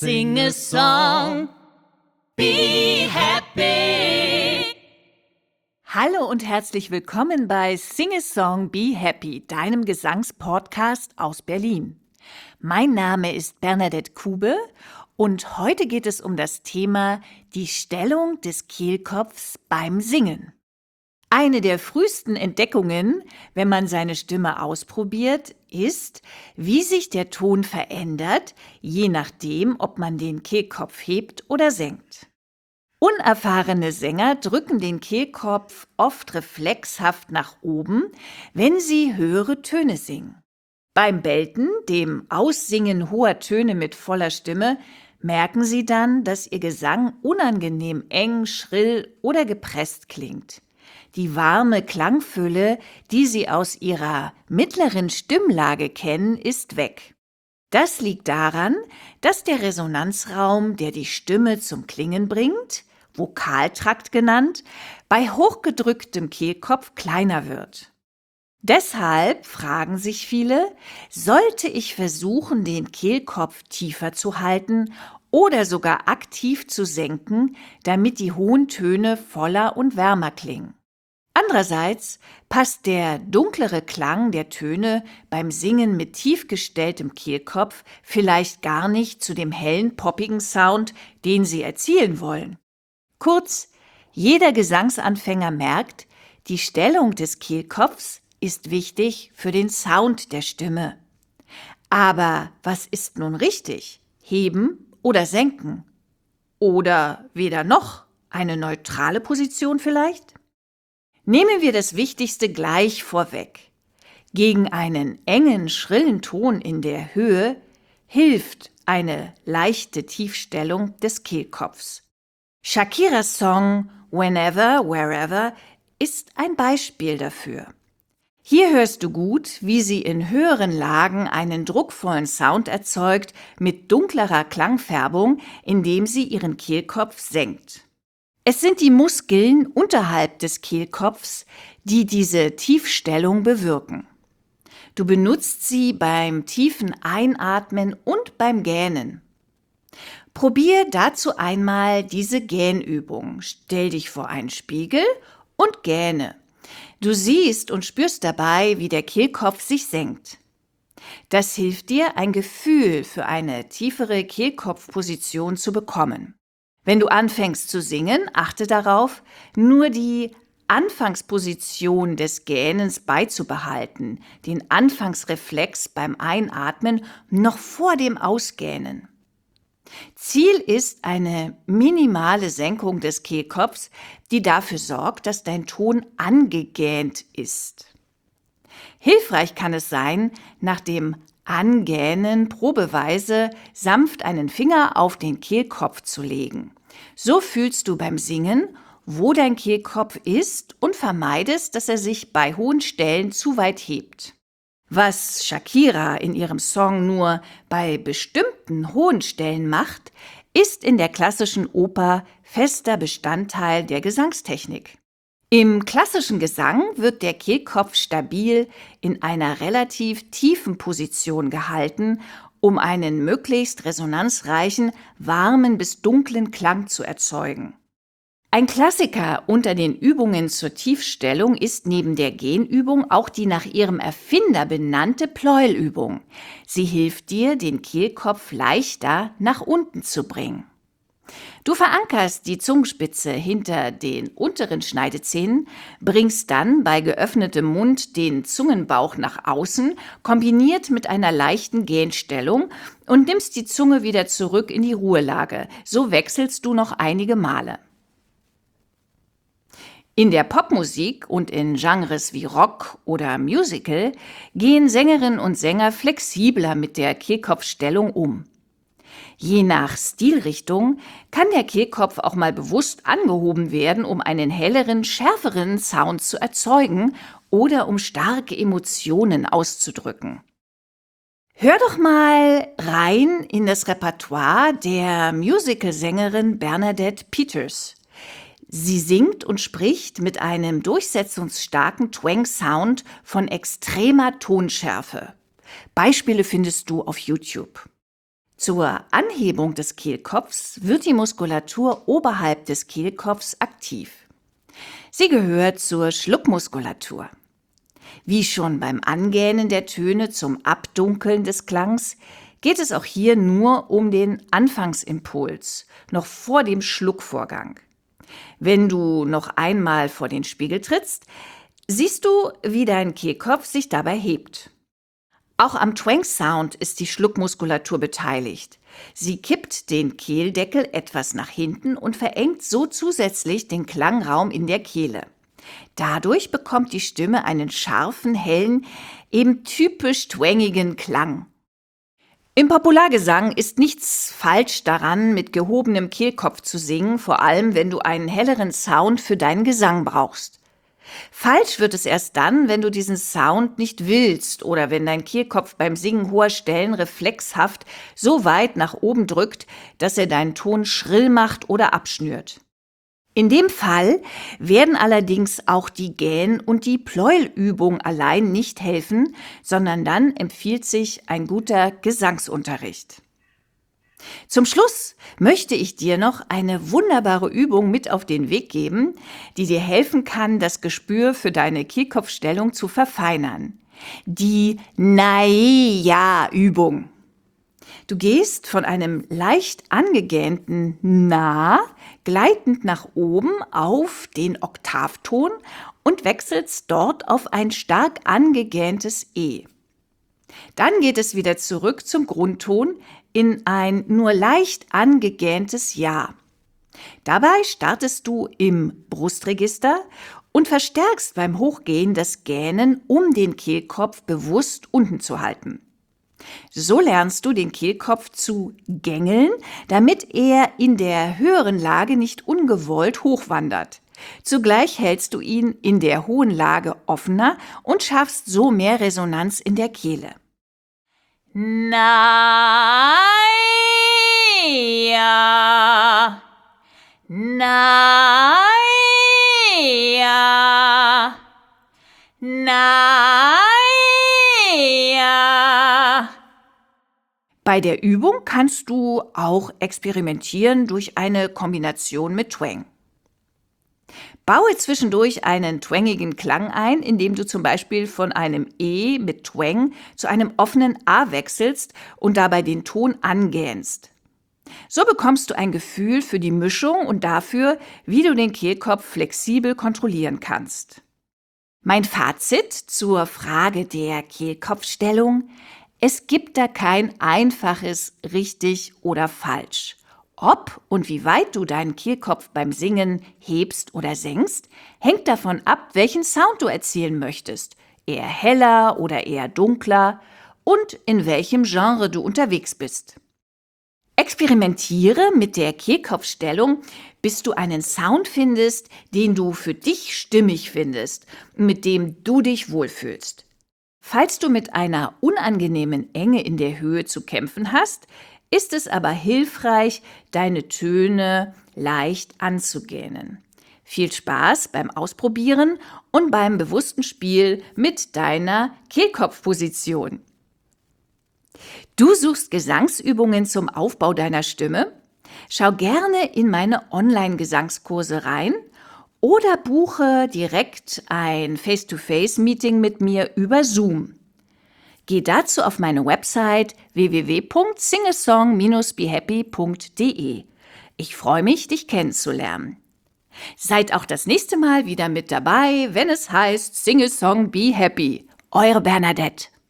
Sing a song, be happy. Hallo und herzlich willkommen bei Sing a Song, Be Happy, deinem Gesangspodcast aus Berlin. Mein Name ist Bernadette Kube und heute geht es um das Thema die Stellung des Kehlkopfs beim Singen. Eine der frühesten Entdeckungen, wenn man seine Stimme ausprobiert, ist, wie sich der Ton verändert, je nachdem, ob man den Kehlkopf hebt oder senkt. Unerfahrene Sänger drücken den Kehlkopf oft reflexhaft nach oben, wenn sie höhere Töne singen. Beim Belten, dem Aussingen hoher Töne mit voller Stimme, merken sie dann, dass ihr Gesang unangenehm eng, schrill oder gepresst klingt. Die warme Klangfülle, die sie aus ihrer mittleren Stimmlage kennen, ist weg. Das liegt daran, dass der Resonanzraum, der die Stimme zum Klingen bringt, Vokaltrakt genannt, bei hochgedrücktem Kehlkopf kleiner wird. Deshalb fragen sich viele, sollte ich versuchen, den Kehlkopf tiefer zu halten oder sogar aktiv zu senken, damit die hohen Töne voller und wärmer klingen. Andererseits passt der dunklere Klang der Töne beim Singen mit tief gestelltem Kehlkopf vielleicht gar nicht zu dem hellen, poppigen Sound, den Sie erzielen wollen. Kurz, jeder Gesangsanfänger merkt, die Stellung des Kehlkopfs ist wichtig für den Sound der Stimme. Aber was ist nun richtig? Heben oder senken? Oder weder noch, eine neutrale Position vielleicht? Nehmen wir das Wichtigste gleich vorweg. Gegen einen engen, schrillen Ton in der Höhe hilft eine leichte Tiefstellung des Kehlkopfs. Shakiras Song Whenever, Wherever ist ein Beispiel dafür. Hier hörst du gut, wie sie in höheren Lagen einen druckvollen Sound erzeugt mit dunklerer Klangfärbung, indem sie ihren Kehlkopf senkt. Es sind die Muskeln unterhalb des Kehlkopfs, die diese Tiefstellung bewirken. Du benutzt sie beim tiefen Einatmen und beim Gähnen. Probier dazu einmal diese Gähnübung. Stell dich vor einen Spiegel und gähne. Du siehst und spürst dabei, wie der Kehlkopf sich senkt. Das hilft dir, ein Gefühl für eine tiefere Kehlkopfposition zu bekommen. Wenn du anfängst zu singen, achte darauf, nur die Anfangsposition des Gähnens beizubehalten, den Anfangsreflex beim Einatmen noch vor dem Ausgähnen. Ziel ist eine minimale Senkung des Kehlkopfs, die dafür sorgt, dass dein Ton angegähnt ist. Hilfreich kann es sein, nach dem Angähnen probeweise sanft einen Finger auf den Kehlkopf zu legen. So fühlst du beim Singen, wo dein Kehlkopf ist und vermeidest, dass er sich bei hohen Stellen zu weit hebt. Was Shakira in ihrem Song nur bei bestimmten hohen Stellen macht, ist in der klassischen Oper fester Bestandteil der Gesangstechnik. Im klassischen Gesang wird der Kehlkopf stabil in einer relativ tiefen Position gehalten, um einen möglichst resonanzreichen, warmen bis dunklen Klang zu erzeugen. Ein Klassiker unter den Übungen zur Tiefstellung ist neben der Gähnübung auch die nach ihrem Erfinder benannte Pleuelübung. Sie hilft dir, den Kehlkopf leichter nach unten zu bringen. Du verankerst die Zungenspitze hinter den unteren Schneidezähnen, bringst dann bei geöffnetem Mund den Zungenbauch nach außen, kombiniert mit einer leichten Gähnstellung und nimmst die Zunge wieder zurück in die Ruhelage. So wechselst du noch einige Male. In der Popmusik und in Genres wie Rock oder Musical gehen Sängerinnen und Sänger flexibler mit der Kehlkopfstellung um. Je nach Stilrichtung kann der Kehlkopf auch mal bewusst angehoben werden, um einen helleren, schärferen Sound zu erzeugen oder um starke Emotionen auszudrücken. Hör doch mal rein in das Repertoire der Musicalsängerin Bernadette Peters. Sie singt und spricht mit einem durchsetzungsstarken Twang-Sound von extremer Tonschärfe. Beispiele findest du auf YouTube. Zur Anhebung des Kehlkopfs wird die Muskulatur oberhalb des Kehlkopfs aktiv. Sie gehört zur Schluckmuskulatur. Wie schon beim Angähnen der Töne zum Abdunkeln des Klangs geht es auch hier nur um den Anfangsimpuls, noch vor dem Schluckvorgang. Wenn du noch einmal vor den Spiegel trittst, siehst du, wie dein Kehlkopf sich dabei hebt. Auch am Twang-Sound ist die Schluckmuskulatur beteiligt. Sie kippt den Kehldeckel etwas nach hinten und verengt so zusätzlich den Klangraum in der Kehle. Dadurch bekommt die Stimme einen scharfen, hellen, eben typisch twangigen Klang. Im Populargesang ist nichts falsch daran, mit gehobenem Kehlkopf zu singen, vor allem wenn du einen helleren Sound für deinen Gesang brauchst. Falsch wird es erst dann, wenn du diesen Sound nicht willst oder wenn dein Kehlkopf beim Singen hoher Stellen reflexhaft so weit nach oben drückt, dass er deinen Ton schrill macht oder abschnürt. In dem Fall werden allerdings auch die Gähn- und die Pleuelübung allein nicht helfen, sondern dann empfiehlt sich ein guter Gesangsunterricht. Zum Schluss möchte ich dir noch eine wunderbare Übung mit auf den Weg geben, die dir helfen kann, das Gespür für deine Kehlkopfstellung zu verfeinern. Die Na-Ja-Übung. Du gehst von einem leicht angegähnten Na gleitend nach oben auf den Oktavton und wechselst dort auf ein stark angegähntes E. Dann geht es wieder zurück zum Grundton in ein nur leicht angegähntes Ja. Dabei startest du im Brustregister und verstärkst beim Hochgehen das Gähnen, um den Kehlkopf bewusst unten zu halten. So lernst du den Kehlkopf zu gängeln, damit er in der höheren Lage nicht ungewollt hochwandert. Zugleich hältst du ihn in der hohen Lage offener und schaffst so mehr Resonanz in der Kehle. Na-Ja, Na-Ja, Na-Ja. Bei der Übung kannst du auch experimentieren durch eine Kombination mit Twang. Baue zwischendurch einen twangigen Klang ein, indem du zum Beispiel von einem E mit Twang zu einem offenen A wechselst und dabei den Ton angähnst. So bekommst du ein Gefühl für die Mischung und dafür, wie du den Kehlkopf flexibel kontrollieren kannst. Mein Fazit zur Frage der Kehlkopfstellung: Es gibt da kein einfaches richtig oder falsch. Ob und wie weit du deinen Kehlkopf beim Singen hebst oder senkst, hängt davon ab, welchen Sound du erzielen möchtest. Eher heller oder eher dunkler und in welchem Genre du unterwegs bist. Experimentiere mit der Kehlkopfstellung, bis du einen Sound findest, den du für dich stimmig findest, mit dem du dich wohlfühlst. Falls du mit einer unangenehmen Enge in der Höhe zu kämpfen hast, ist es aber hilfreich, deine Töne leicht anzugähnen. Viel Spaß beim Ausprobieren und beim bewussten Spiel mit deiner Kehlkopfposition. Du suchst Gesangsübungen zum Aufbau deiner Stimme? Schau gerne in meine Online-Gesangskurse rein oder buche direkt ein Face-to-Face-Meeting mit mir über Zoom. Geh dazu auf meine Website www.singasong-behappy.de. Ich freue mich, dich kennenzulernen. Seid auch das nächste Mal wieder mit dabei, wenn es heißt Sing a Song, Be Happy. Eure Bernadette.